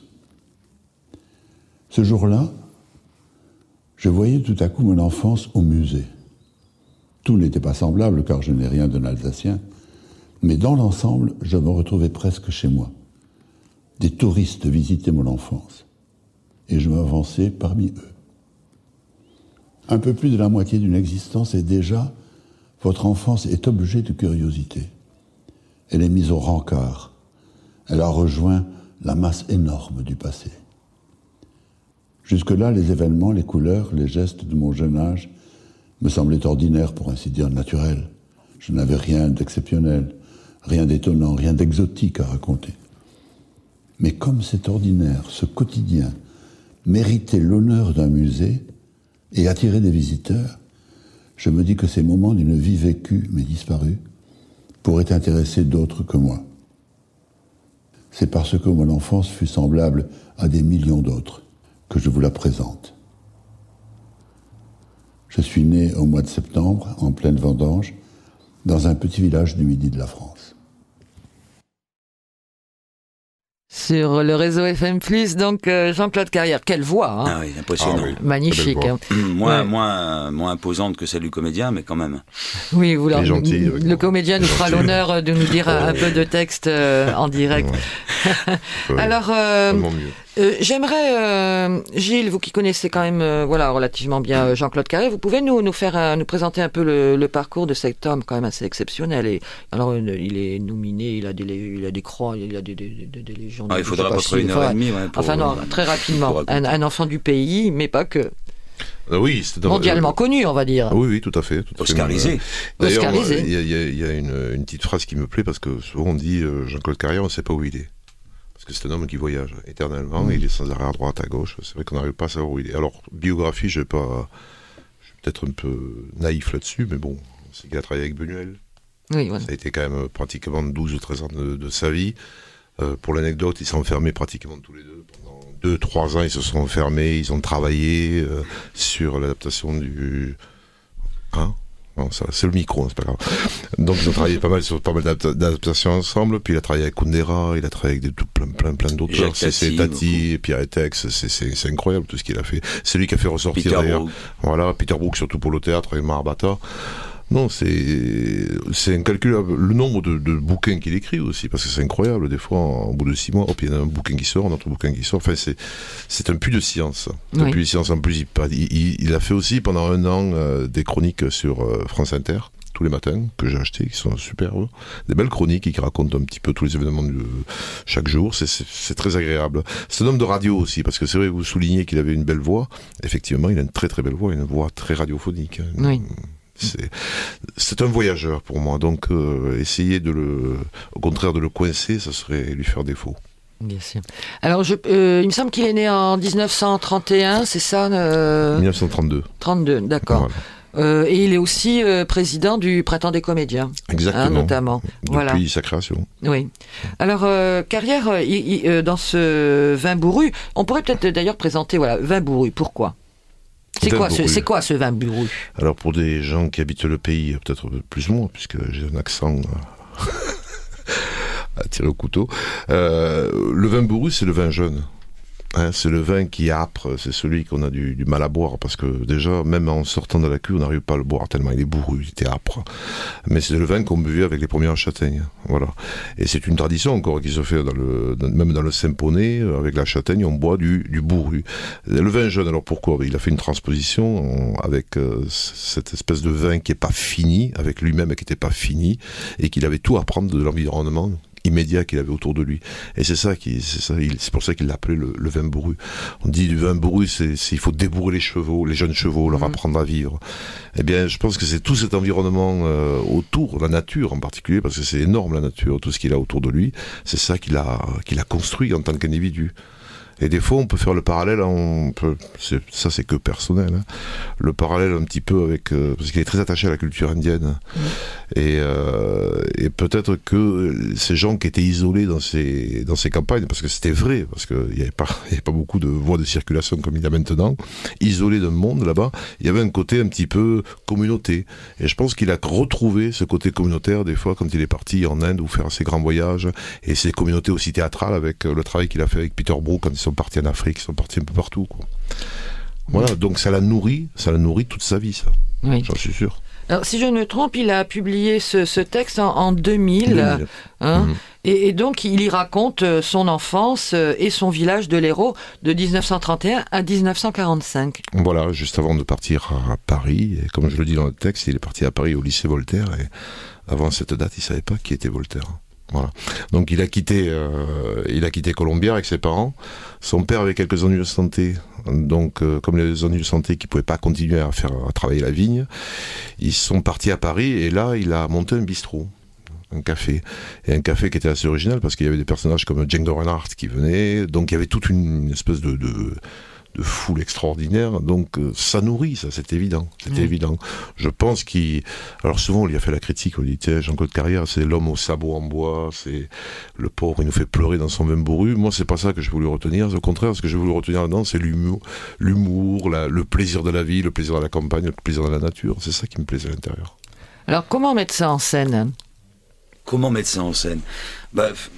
Ce jour-là, je voyais tout à coup mon enfance au musée. Tout n'était pas semblable car je n'ai rien d'un Alsacien, mais dans l'ensemble, je me retrouvais presque chez moi. Des touristes visitaient mon enfance, et je m'avançais parmi eux. Un peu plus de la moitié d'une existence, et déjà, votre enfance est objet de curiosité. Elle est mise au rencard. Elle a rejoint la masse énorme du passé. Jusque-là, les événements, les couleurs, les gestes de mon jeune âge me semblaient ordinaires, pour ainsi dire naturels. Je n'avais rien d'exceptionnel, rien d'étonnant, rien d'exotique à raconter. Mais comme c'est ordinaire, ce quotidien méritait l'honneur d'un musée et attirait des visiteurs, je me dis que ces moments d'une vie vécue mais disparue pourraient intéresser d'autres que moi. C'est parce que mon enfance fut semblable à des millions d'autres que je vous la présente. Je suis né au mois de septembre, en pleine vendange, dans un petit village du midi de la France. sur le réseau F M plus, donc euh, Jean-Claude Carrière. Quelle voix, hein. Ah oui, impressionnant. Ah oui. Magnifique. Hein. Moins, ouais. moins, moins imposante que celle du comédien, mais quand même. Oui, vous le, gentil, le, le comédien nous fera l'honneur de nous dire un peu de texte euh, en direct. Ouais. Alors, euh, euh, j'aimerais, euh, Gilles, vous qui connaissez quand même euh, voilà, relativement bien Jean-Claude Carrière, vous pouvez nous, nous, faire, euh, nous présenter un peu le, le parcours de cet homme quand même assez exceptionnel. Et, alors, euh, il est nominé, il a des, il a des croix, il a des, des, des, des légions. Ah, il faudra pas près une heure enfin, et demie. Ouais, pour, enfin non, très rapidement. Un, un enfant du pays, mais pas que. Ah oui, c'est mondialement euh, connu, on va dire. Oui, oui, tout à fait. Tout à Oscarisé. Fait. D'ailleurs, il y a, y a, y a une, une petite phrase qui me plaît parce que souvent on dit euh, Jean-Claude Carrière, on ne sait pas où il est. Parce que c'est un homme qui voyage éternellement, mmh. et il est sans arrêt à droite, à gauche. C'est vrai qu'on n'arrive pas à savoir où il est. Alors, biographie, je vais pas, je suis peut-être un peu naïf là-dessus, mais bon, c'est qu'il a travaillé avec Buñuel. Oui, voilà. Ça a été quand même pratiquement douze ou treize ans de, de sa vie. Euh, pour l'anecdote, ils sont enfermés pratiquement tous les deux. Pendant deux trois ans, ils se sont enfermés, ils ont travaillé euh, sur l'adaptation du... Hein non, ça, c'est le micro, c'est pas grave. Donc ils ont travaillé pas mal sur pas mal d'adaptations ensemble, puis il a travaillé avec Kundera, il a travaillé avec des, tout, plein, plein, plein d'auteurs, c'est, c'est Tati, Pierre Etex, c'est, c'est, c'est incroyable tout ce qu'il a fait. C'est lui qui a fait ressortir Peter d'ailleurs. Brook. Voilà, Peter Brook, surtout pour le théâtre, avec Maharbata. Non, c'est, c'est incalculable. Le nombre de, de bouquins qu'il écrit aussi, parce que c'est incroyable. Des fois, en, au bout de six mois, hop, il y a un bouquin qui sort, un autre bouquin qui sort. Enfin, c'est, c'est un puits de science. C'est oui. un puits de science. En plus, il, il, il a fait aussi pendant un an euh, des chroniques sur euh, France Inter, tous les matins, que j'ai acheté, qui sont superbes. Des belles chroniques qui racontent un petit peu tous les événements de chaque jour. C'est, c'est, c'est très agréable. C'est un homme de radio aussi, parce que c'est vrai, vous soulignez qu'il avait une belle voix. Effectivement, il a une très très belle voix, une voix très radiophonique. Oui. C'est, c'est un voyageur pour moi, donc euh, essayer de le, au contraire de le coincer, ça serait lui faire défaut. Bien sûr. Alors, je, euh, il me semble qu'il est né en dix-neuf cent trente et un, c'est ça euh... dix-neuf cent trente-deux. trente-deux, d'accord. Voilà. Euh, et il est aussi euh, président du Printemps des Comédiens. Exactement. Hein, notamment. Depuis voilà. sa création. Oui. Alors, euh, Carrière, il, il, euh, dans ce vin bourru, on pourrait peut-être d'ailleurs présenter, voilà, vin bourru. Pourquoi ? C'est quoi, ce, c'est quoi ce vin bourru ? Alors pour des gens qui habitent le pays, peut-être plus moi, puisque j'ai un accent à tirer au couteau, euh, le vin bourru, c'est le vin jeune. Hein, c'est le vin qui est âpre, c'est celui qu'on a du, du mal à boire, parce que déjà, même en sortant de la cuve, on n'arrive pas à le boire tellement il est bourru, il était âpre. Mais c'est le vin qu'on buvait avec les premières châtaignes, voilà. Et c'est une tradition encore qui se fait dans le, dans, même dans le Saint-Poney, avec la châtaigne, on boit du, du bourru. Le vin jeune, alors pourquoi ? Il a fait une transposition avec euh, cette espèce de vin qui n'est pas fini, avec lui-même qui n'était pas fini, et qu'il avait tout à prendre de l'environnement immédiat qu'il avait autour de lui. Et c'est ça qui, c'est ça, il, c'est pour ça qu'il l'appelait le, le vin bourru. On dit du vin bourru, c'est, c'est il faut débourrer les chevaux, les jeunes chevaux, leur mmh. apprendre à vivre. Eh bien, je pense que c'est tout cet environnement euh, autour, la nature en particulier, parce que c'est énorme la nature, tout ce qu'il a autour de lui. C'est ça qu'il a, qu'il a construit en tant qu'individu. Et des fois, on peut faire le parallèle, on peut, c'est, ça c'est que personnel, hein, le parallèle un petit peu avec, euh, parce qu'il est très attaché à la culture indienne, mmh. et, euh, et peut-être que ces gens qui étaient isolés dans ces, dans ces campagnes, parce que c'était vrai, parce qu'il n'y avait pas, il y avait pas beaucoup de voies de circulation comme il y a maintenant, isolés d'un monde là-bas, il y avait un côté un petit peu communauté, et je pense qu'il a retrouvé ce côté communautaire des fois quand il est parti en Inde ou faire ses grands voyages, et ces communautés aussi théâtrales avec le travail qu'il a fait avec Peter Brook quand ils sont partis en Afrique, ils sont partis un peu partout, quoi. Voilà, oui. Donc ça l'a nourri, ça l'a nourri toute sa vie, ça. Oui. J'en suis sûr. Alors, si je ne me trompe, il a publié ce, ce texte en, en deux mille, deux mille. Hein, mmh. et, et donc il y raconte son enfance et son village de l'Hérault de dix-neuf cent trente et un à dix-neuf cent quarante-cinq. Voilà, juste avant de partir à Paris, et comme je le dis dans le texte, il est parti à Paris au lycée Voltaire, et avant cette date, il ne savait pas qui était Voltaire. Voilà. Donc il a quitté, euh, il a quitté Colombières avec ses parents. Son père avait quelques ennuis de santé, donc euh, comme les ennuis de santé qui pouvaient pas continuer à faire à travailler la vigne, ils sont partis à Paris et là il a monté un bistrot, un café, et un café qui était assez original parce qu'il y avait des personnages comme Django Reinhardt qui venaient, donc il y avait toute une espèce de, de de foule extraordinaire, donc euh, ça nourrit, ça, c'est évident, c'est mmh. évident. Je pense qu'il... Alors souvent, on lui a fait la critique, on dit, tiens, Jean-Claude Carrière, c'est l'homme au sabot en bois, c'est le pauvre, il nous fait pleurer dans son vin bourru. Moi, c'est pas ça que je voulais retenir, au contraire, ce que je voulais retenir là-dedans, c'est l'humour, l'humour la, le plaisir de la vie, le plaisir de la campagne, le plaisir de la nature, c'est ça qui me plaisait à l'intérieur. Alors, comment mettre ça en scène ? Comment mettre ça en scène ? Bah...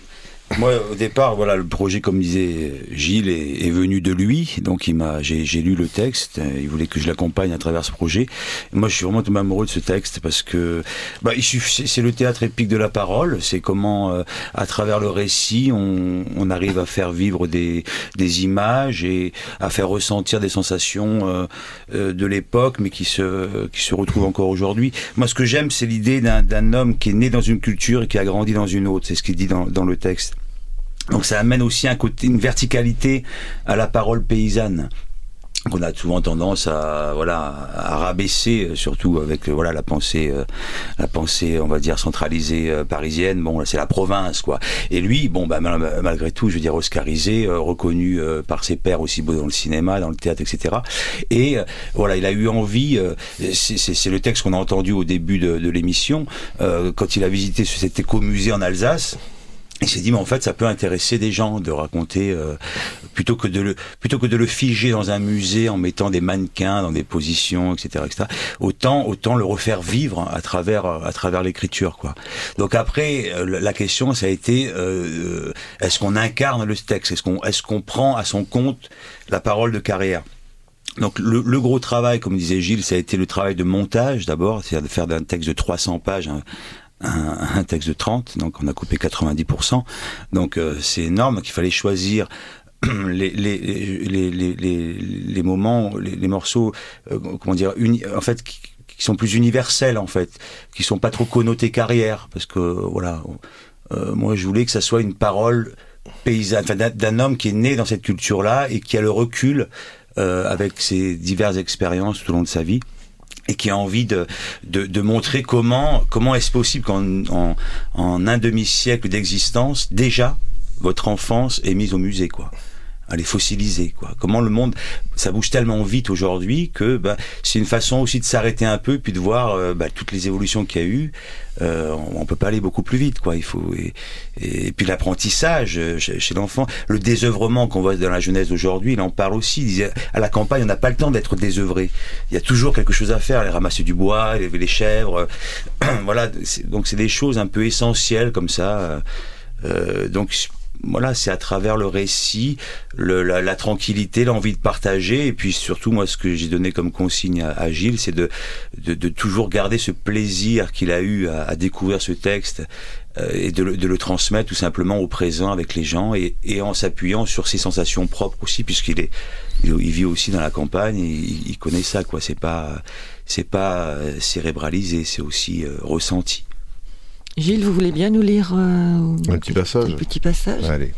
Moi, au départ, voilà, le projet, comme disait Gilles, est, est venu de lui. Donc, il m'a, j'ai, j'ai lu le texte. Il voulait que je l'accompagne à travers ce projet. Moi, je suis vraiment tombé amoureux de ce texte parce que, bah, il suffit, c'est le théâtre épique de la parole. C'est comment, euh, à travers le récit, on, on arrive à faire vivre des, des images et à faire ressentir des sensations euh, euh, de l'époque, mais qui se, qui se retrouvent encore aujourd'hui. Moi, ce que j'aime, c'est l'idée d'un, d'un homme qui est né dans une culture et qui a grandi dans une autre. C'est ce qu'il dit dans, dans le texte. Donc ça amène aussi un côté, une verticalité à la parole paysanne qu'on a souvent tendance à voilà à rabaisser, surtout avec voilà la pensée euh, la pensée on va dire centralisée euh, parisienne. Bon, là c'est la province quoi. Et lui, bon bah mal, malgré tout, je veux dire oscarisé, euh, reconnu euh, par ses pairs aussi beau dans le cinéma, dans le théâtre, et cetera. Et euh, voilà, il a eu envie. Euh, c'est, c'est, c'est le texte qu'on a entendu au début de, de l'émission euh, quand il a visité cet écomusée en Alsace. Il s'est dit, mais en fait, ça peut intéresser des gens de raconter, euh, plutôt que de le, plutôt que de le figer dans un musée en mettant des mannequins dans des positions, et cetera, et cetera. Autant, autant le refaire vivre à travers, à travers l'écriture, quoi. Donc après, la question, ça a été, euh, est-ce qu'on incarne le texte? Est-ce qu'on, est-ce qu'on prend à son compte la parole de Carrière? Donc le, le gros travail, comme disait Gilles, ça a été le travail de montage d'abord, c'est-à-dire de faire d'un texte de trois cents pages, hein, Un, un texte de trente, donc on a coupé quatre-vingt-dix pour cent, donc euh, c'est énorme. Donc il fallait choisir les les les les les, les moments, les, les morceaux, euh, comment dire, uni, en fait qui, qui sont plus universels en fait, qui sont pas trop connotés Carrière, parce que voilà, euh, moi je voulais que ça soit une parole paysanne, enfin d'un, d'un homme qui est né dans cette culture-là et qui a le recul euh, avec ses diverses expériences tout au long de sa vie. Et qui a envie de, de, de montrer comment, comment est-ce possible qu'en en, en un demi-siècle d'existence, déjà, votre enfance est mise au musée, quoi. Elle est fossilisée, quoi. Comment le monde, ça bouge tellement vite aujourd'hui que bah, c'est une façon aussi de s'arrêter un peu puis de voir euh, bah, toutes les évolutions qu'il y a eu. Euh, on, on peut pas aller beaucoup plus vite, quoi. Il faut et, et, et puis l'apprentissage chez, chez l'enfant, le désœuvrement qu'on voit dans la jeunesse d'aujourd'hui, il en parle aussi. Il disait, à la campagne, on n'a pas le temps d'être désœuvré. Il y a toujours quelque chose à faire, aller ramasser du bois, élever les chèvres. Voilà. C'est, donc c'est des choses un peu essentielles comme ça. Euh, donc voilà, c'est à travers le récit, le, la, la tranquillité, l'envie de partager, et puis surtout, moi, ce que j'ai donné comme consigne à, à Gilles, c'est de, de, de toujours garder ce plaisir qu'il a eu à, à découvrir ce texte euh, et de, de le transmettre tout simplement au présent avec les gens, et, et en s'appuyant sur ses sensations propres aussi, puisqu'il est, il, il vit aussi dans la campagne, et il, il connaît ça, quoi. C'est pas, c'est pas cérébralisé, c'est aussi euh, ressenti. Gilles, vous voulez bien nous lire euh, un petit passage? Un petit passage. Allez.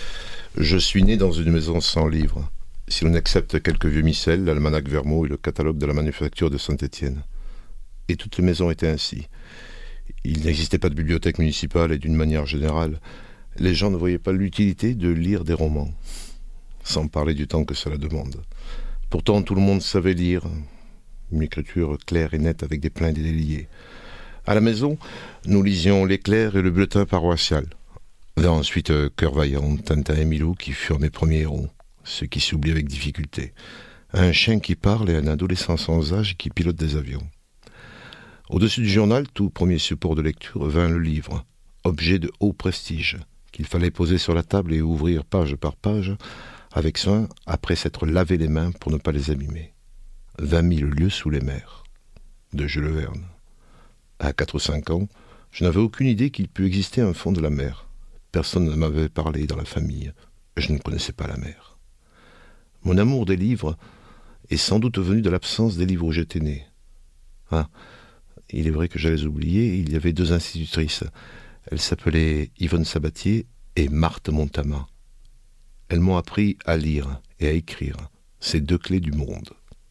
Je suis né dans une maison sans livres. Si l'on accepte quelques vieux missels, l'almanach Vermeau et le catalogue de la manufacture de Saint-Étienne. Et toutes les maisons étaient ainsi. Il n'existait pas de bibliothèque municipale et d'une manière générale, les gens ne voyaient pas l'utilité de lire des romans, sans parler du temps que cela demande. Pourtant, tout le monde savait lire, une écriture claire et nette avec des pleins et des déliés. À la maison, nous lisions l'Éclair et le Bulletin paroissial. Vint ensuite euh, Cœur vaillant, Tintin et Milou qui furent mes premiers héros, ceux qui s'oublient avec difficulté. Un chien qui parle et un adolescent sans âge qui pilote des avions. Au-dessus du journal, tout premier support de lecture, vint le livre, objet de haut prestige, qu'il fallait poser sur la table et ouvrir page par page, avec soin, après s'être lavé les mains pour ne pas les abîmer. Vingt mille lieues sous les mers, de Jules Verne. À quatre ou cinq ans, je n'avais aucune idée qu'il pût exister un fond de la mer. Personne ne m'avait parlé dans la famille. Je ne connaissais pas la mer. Mon amour des livres est sans doute venu de l'absence des livres où j'étais né. Ah, il est vrai que j'allais oublier, il y avait deux institutrices. Elles s'appelaient Yvonne Sabatier et Marthe Montama. Elles m'ont appris à lire et à écrire. Ces deux clés du monde.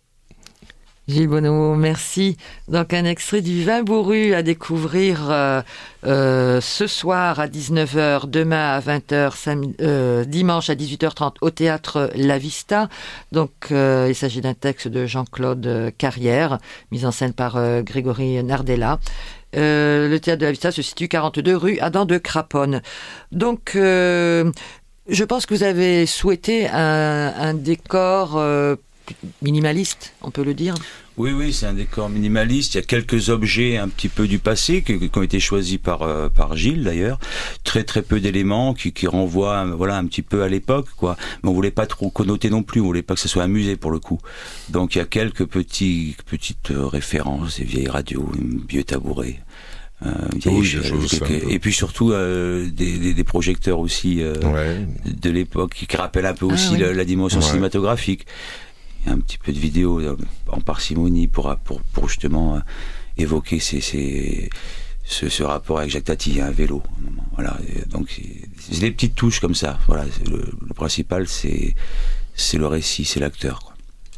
Gilles Bonneau, merci. Donc un extrait du Vin bourru à découvrir euh, euh, ce soir à dix-neuf heures, demain à vingt heures, sam- euh, dimanche à dix-huit heures trente au théâtre La Vista. Donc euh, il s'agit d'un texte de Jean-Claude Carrière, mis en scène par euh, Grégory Nardella. Euh, le théâtre de La Vista se situe quarante-deux rue Adam de Craponne. Donc euh, je pense que vous avez souhaité un, un décor euh, minimaliste, on peut le dire. Oui, oui, c'est un décor minimaliste. Il y a quelques objets un petit peu du passé qui, qui ont été choisis par euh, par Gilles d'ailleurs. Très très peu d'éléments qui, qui renvoient, voilà, un petit peu à l'époque, quoi. Mais on voulait pas trop connoter non plus. On voulait pas que ce soit un musée pour le coup. Donc il y a quelques petits petites références, des vieilles radios, un vieux tabouret. Euh, oui, je, je, quelques, et puis surtout euh, des, des, des projecteurs aussi euh, ouais. de l'époque qui rappellent un peu aussi ah, oui. la, la dimension ouais. cinématographique. Il y a un petit peu de vidéo euh, en parcimonie pour, pour, pour justement euh, évoquer ces, ces, ce, ce rapport avec Jacques Tati, un vélo. Voilà, et donc c'est, c'est des petites touches comme ça. Voilà, le, le principal c'est, c'est le récit, c'est l'acteur, quoi.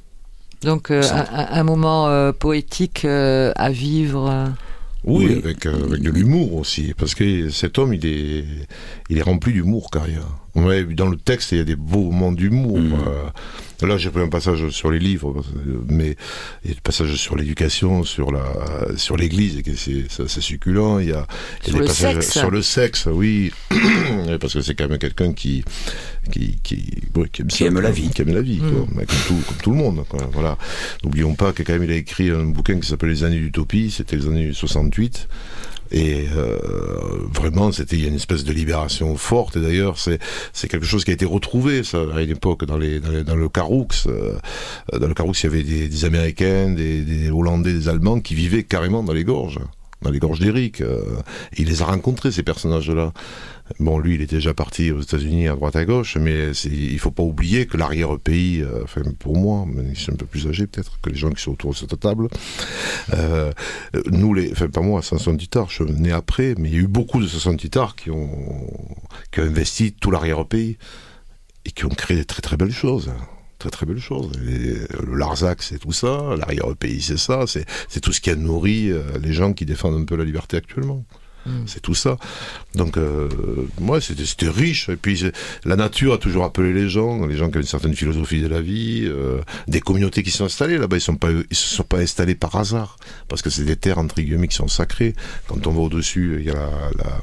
Donc euh, un, un moment euh, poétique euh, à vivre. Euh... Oui, oui. Avec, euh, avec de l'humour aussi, parce que cet homme, il est, il est rempli d'humour, carrière. Ouais, dans le texte, il y a des beaux moments d'humour. Mmh. Euh, là, j'ai pris un passage sur les livres, mais il y a des passages sur l'éducation, sur la, sur l'Église, et c'est, c'est, c'est succulent. Il y a, il y a des passages sexe. Sur le sexe, oui, parce que c'est quand même quelqu'un qui, qui, qui, ouais, qui aime, qui aime la vie, qui aime la vie, mmh. quoi, comme tout, comme tout le monde. Quoi, voilà. N'oublions pas que quand même, il a écrit un bouquin qui s'appelle Les années d'utopie. C'était les années soixante-huit. Et euh, vraiment, c'était il y a une espèce de libération forte. Et d'ailleurs, c'est c'est quelque chose qui a été retrouvé, ça, à une époque dans les dans, les, dans le Caroux. Euh, dans le Caroux, il y avait des, des Américains, des, des Hollandais, des Allemands qui vivaient carrément dans les gorges, dans les gorges d'Éric. Euh, et il les a rencontrés, ces personnages-là. Bon, lui, il était déjà parti aux États-Unis à droite à gauche, mais c'est, il faut pas oublier que l'arrière-pays, euh, enfin pour moi, mais je suis un peu plus âgé peut-être que les gens qui sont autour de cette table, euh, nous, les, enfin pas moi, Samson Tittard, je suis né après, mais il y a eu beaucoup de Samson Tittard qui ont, qui ont investi tout l'arrière-pays et qui ont créé des très très belles choses. Très très belles choses. Et le Larzac, c'est tout ça, l'arrière-pays, c'est ça, c'est, c'est tout ce qui a nourri euh, les gens qui défendent un peu la liberté actuellement. C'est tout ça. Donc, euh, moi, c'était, c'était riche. Et puis, la nature a toujours appelé les gens, les gens qui ont une certaine philosophie de la vie, euh, des communautés qui sont installées là-bas. Ils sont pas, ils se sont pas installés par hasard, parce que c'est des terres entre guillemets qui sont sacrées. Quand on va au-dessus, il y a la, la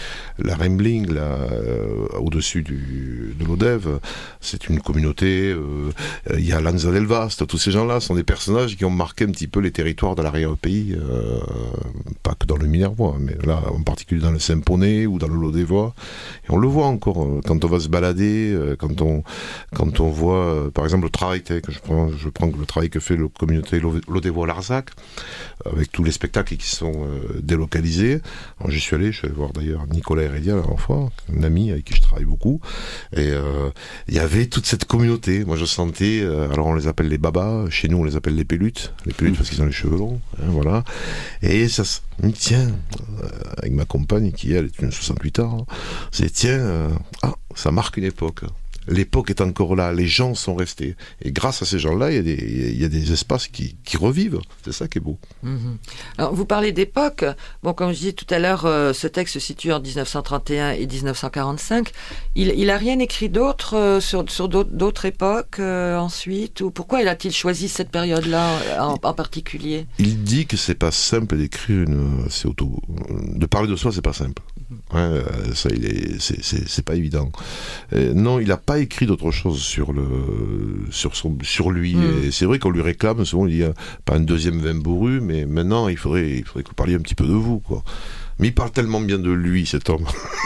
la Rembling, là, euh, au-dessus du, de l'Odève, c'est une communauté. Euh, il y a Lanza del Vasto. Tous ces gens-là sont des personnages qui ont marqué un petit peu les territoires de l'arrière-pays, euh, pas que dans le Minervois, mais là, en particulier dans le Saint-Poney ou dans le Lodévois. Et on le voit encore euh, quand on va se balader, euh, quand on quand on voit, euh, par exemple, le travail que je prends, je prends le travail que fait la communauté Lodévois-Larzac, avec tous les spectacles qui sont euh, délocalisés. Alors, j'y suis allé, je suis allé voir d'ailleurs Nicolas Heredia la dernière fois, un ami avec qui je travaille beaucoup, et euh, il y avait toute cette communauté. Moi je sentais, euh, alors on les appelle les babas, chez nous on les appelle les pélutes, les pélutes mmh. parce qu'ils ont les cheveux longs, hein, voilà, et ça se tiens, euh, avec ma compagne qui elle est une soixante-huit ans, c'est tiens, euh, ah, ça marque une époque. L'époque est encore là, les gens sont restés. Et grâce à ces gens-là, il y a des, il y a des espaces qui, qui revivent. C'est ça qui est beau. Mmh. Alors, vous parlez d'époque. Bon, comme je disais tout à l'heure, euh, ce texte se situe en dix-neuf cent trente et un et dix-neuf cent quarante-cinq. Il, il a rien écrit d'autre euh, sur, sur d'autres, d'autres époques euh, ensuite, ou pourquoi il a-t-il choisi cette période-là en, en particulier? Il dit que c'est pas simple d'écrire une, c'est auto, de parler de soi, c'est pas simple. Ouais, ça, il est, c'est, c'est, c'est pas évident. Euh, non, il a pas écrit d'autre chose sur le, sur son, sur lui. Mm. Et c'est vrai qu'on lui réclame souvent, il y a pas un deuxième vin bourru, mais maintenant il faudrait, il faudrait que vous parliez un petit peu de vous, quoi. Mais il parle tellement bien de lui, cet homme,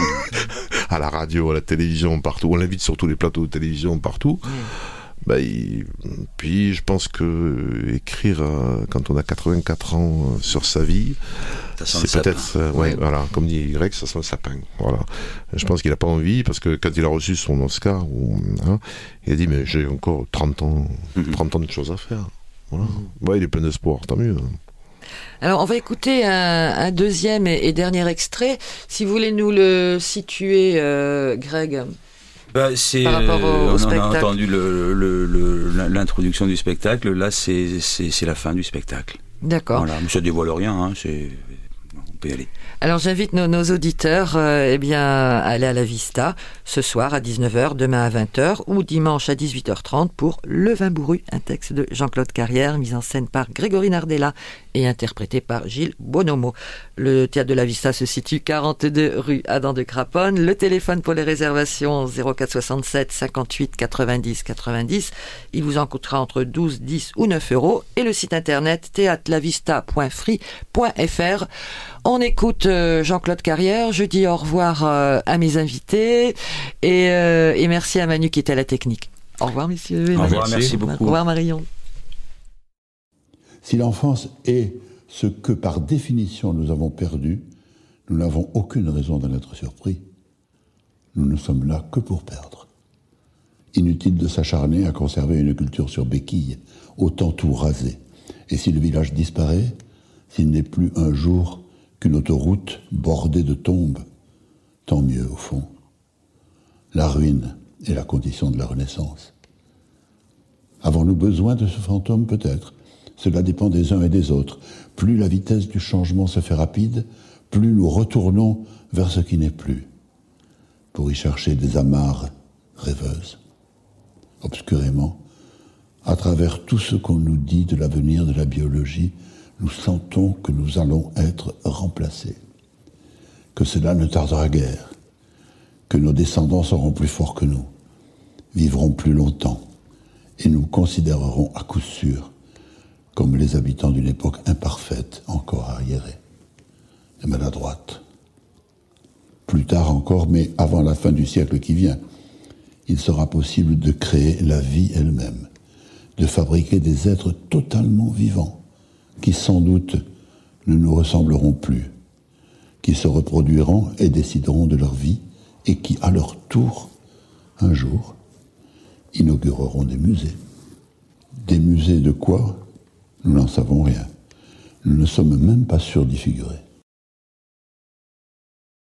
à la radio, à la télévision, partout. On l'invite sur tous les plateaux de télévision, partout. Mm. Bah, il... Puis je pense que écrire euh, quand on a quatre-vingt-quatre ans euh, sur sa vie, c'est peut-être, euh, ouais, oui. Voilà, comme dit Y, ça sent le sapin. Voilà. Je pense qu'il n'a pas envie, parce que quand il a reçu son Oscar, ou, hein, il a dit mais j'ai encore trente ans, mm-hmm. trente ans de choses à faire. Voilà. Mm-hmm. Ouais, il est plein d'espoir, tant mieux. Alors, on va écouter un, un deuxième et, et dernier extrait. Si vous voulez nous le situer, euh, Greg. Bah, c'est, Par rapport au, au on spectacle. A entendu le, le, le, l'introduction du spectacle. Là, c'est, c'est, c'est la fin du spectacle. D'accord. Voilà. Mais ça dévoile rien. Hein, c'est... peut y aller. Alors j'invite nos, nos auditeurs euh, eh bien, à aller à la Vista ce soir à dix-neuf heures, demain à vingt heures ou dimanche à dix-huit heures trente pour Le Vin Bourru, un texte de Jean-Claude Carrière, mis en scène par Grégory Nardella et interprété par Gilles Bonomo. Le théâtre de la Vista se situe quarante-deux rue Adam de Craponne. Le téléphone pour les réservations zéro quatre soixante-sept cinquante-huit quatre-vingt-dix quatre-vingt-dix. Il vous en coûtera entre douze, dix ou neuf euros. Et le site internet théâtre la vista point free point f r. On écoute euh, Jean-Claude Carrière. Je dis au revoir euh, à mes invités et, euh, et merci à Manu qui était à la technique. Au revoir messieurs. Au revoir, merci beaucoup. Au revoir Marion. Si l'enfance est ce que par définition nous avons perdu, nous n'avons aucune raison d'en être surpris. Nous ne sommes là que pour perdre. Inutile de s'acharner à conserver une culture sur béquille, autant tout raser. Et si le village disparaît, s'il n'est plus un jour qu'une autoroute bordée de tombes, tant mieux au fond. La ruine est la condition de la Renaissance. Avons-nous besoin de ce fantôme? Peut-être. Cela dépend des uns et des autres. Plus la vitesse du changement se fait rapide, plus nous retournons vers ce qui n'est plus, pour y chercher des amarres rêveuses. Obscurément, à travers tout ce qu'on nous dit de l'avenir de la biologie, nous sentons que nous allons être remplacés, que cela ne tardera guère, que nos descendants seront plus forts que nous, vivront plus longtemps, et nous considérerons à coup sûr comme les habitants d'une époque imparfaite, encore arriérée et maladroite. Plus tard encore, mais avant la fin du siècle qui vient, il sera possible de créer la vie elle-même, de fabriquer des êtres totalement vivants, qui sans doute ne nous ressembleront plus, qui se reproduiront et décideront de leur vie, et qui, à leur tour, un jour, inaugureront des musées. Des musées de quoi? Nous n'en savons rien. Nous ne sommes même pas sûrs d'y figurer.